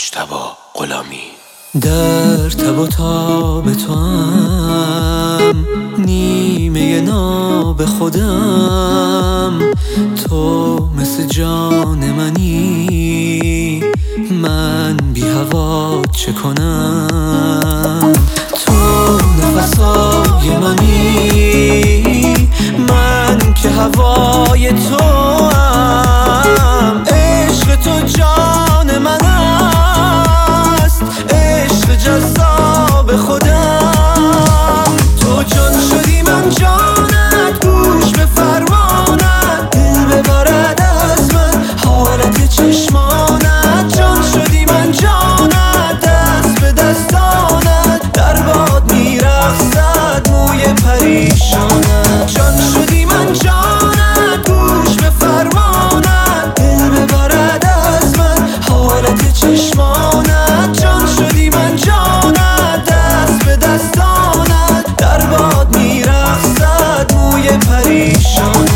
مجتبی غلامی. در تب و تاب تو هم نیمه ناب خودم، تو مثل جان منی، من بی هوا چه کنم؟ تو نفسای منی، من که هوای تو هم. عشق تو جان من است، عشق جذاب خودم. تو جان شدی من جانت، گوش به فرمانت، دل ببرد از من حالت چشمانت. جان شدی من جانت، دست به دستانت، در باد میرقصد موی پریشانت. جان شدی من جانت، گوش به فرمانت، دل ببرد از من حالت چشمانت. جان شدی من جانت، دست به دستانت، در باد میرقصد موی پریشانت.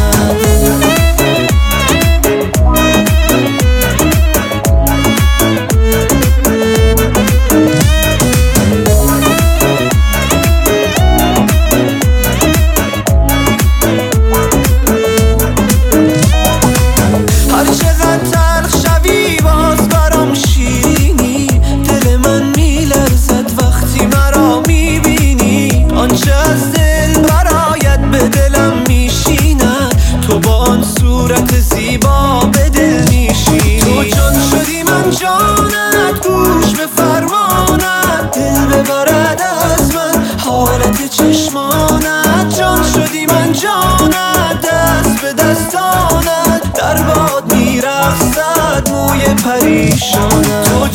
آنچه از دل برایت به دلم میشیند، تو با آن صورت زیبا به دل میشینی. تو جان شدی من جانت، گوش به فرمانت، دل ببرد از من حالت چشمانت. جان شدی من جانت، دست به دستانت، در باد میرقصد موی پریشانت.